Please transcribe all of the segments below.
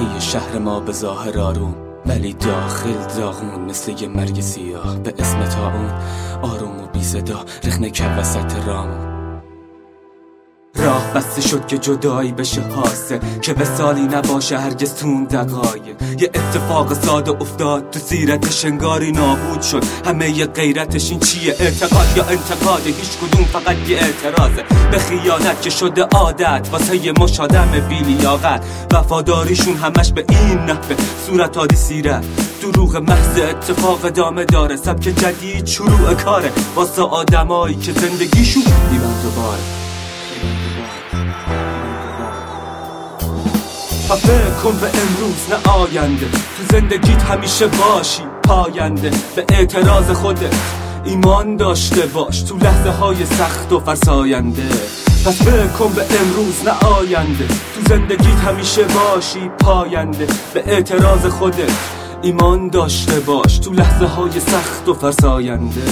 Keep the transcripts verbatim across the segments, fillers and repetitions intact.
ای شهر ما به ظاهر آروم ولی داخل داغون، مثل یه مرگ سیاه به اسم طاعون. آروم و بی صدا رخنه که وسط رامون. راه بسته شد که جدایی بشه حاصل، که وصالی نباشه هرگز تون دقایق. یه اتفاق ساده افتاد تو سیرتش، انگاری نابود شد همه ی غیرتش. این چیه؟ اعتقاد یا انتقاده؟ هیچ کدوم، فقط یه اعتراضه به خیانت که شده عادت واسه یه مش آدم بی لیاقت. وفاداریشون همش به این نحوه، صورت عادی سیرت دروغ محض. اتفاق ادامه داره، سبک جدید شروع کاره واسه آدمایی که زندگیشون دیوان دوباره. فکر کن به امروز نه آینده، تو زندگیت همیشه باشی پاینده. به اعتراض خودت ایمان داشته باش تو لحظه های سخت و فرساینده. پس فکر کن به امروز نه آینده، تو زندگیت همیشه باشی پاینده. به اعتراض خودت ایمان داشته باش تو لحظه های سخت و فرساینده.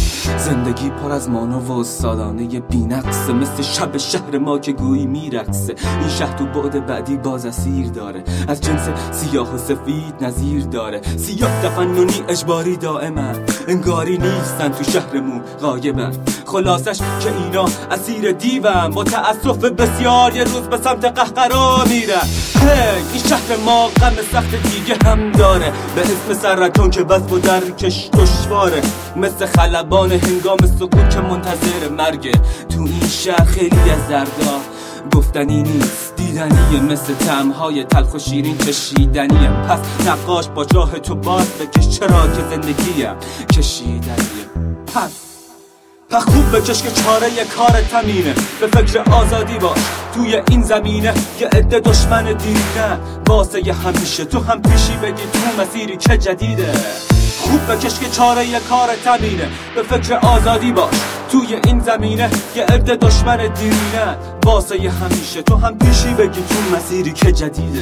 زندگی پر از مانا و استادانه بی نقصه، مثل شب شهر ما که گویی میرقصه. این شهر تو بعد بعدی باز اسیر داره، از جنس سیاه و سفید نظیر داره. سیاه تفننی اجباری دائما، انگاری نیستن تو شهرمون غایبن. خلاصش که اینا اسیر دیون، با تأسف بسیار یه روز به سمت قهقرا میرن. هی این شهر ما غم سخت دیگه هم داره، به اسم سرطان که بس و درکش دشواره. مثل خلبان هنگام سکوت که منتظر مرگه. تو این شهر خیلی از دردا گفتنی نیست، دیدنیه، مثل طعم‌های تلخ و شیرین چشیدنیه. پس نقاش با جاه تو باز بکش، چرا که زندگیه کشیدنیه. پس پس خوب بکش که چاره یه کار تمینه، به فکر آزادی باش توی این زمینه. یه عده دشمن دیرینه واسه یه همیشه، تو هم پیشی بگی تو مسیری که جدیده. خوب بکش که چاره یه کار تمینه، به فکر آزادی باش توی این زمینه. یه عده دشمن دیرینه واسه یه همیشه، تو هم پیشی بگی تو مسیری که جدیده.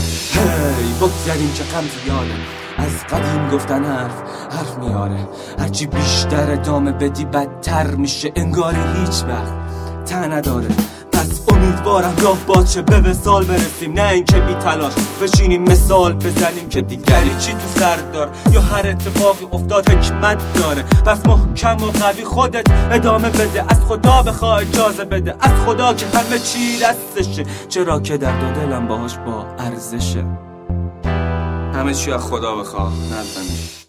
هی بگذاریم که غم زیاده، از قدیم گفتن حرف حرف میاره. هرچی بیشتر ادامه بدی بدتر میشه، انگاری هیچ وقت ته نداره. پس امیدوارم راه باز شه به وصال برسیم، نه اینکه بی تلاش بشینیم مثال بزنیم که دیگری چی تو سر دار، یا هر اتفاقی افتاد حکمت داره. پس محکم و قوی خودت ادامه بده، از خدا بخواه اجازه بده، از خدا که همه چی دستشه. چرا که درد و دلم باهاش با ارزشه. همه چی از خدا بخواه، نه از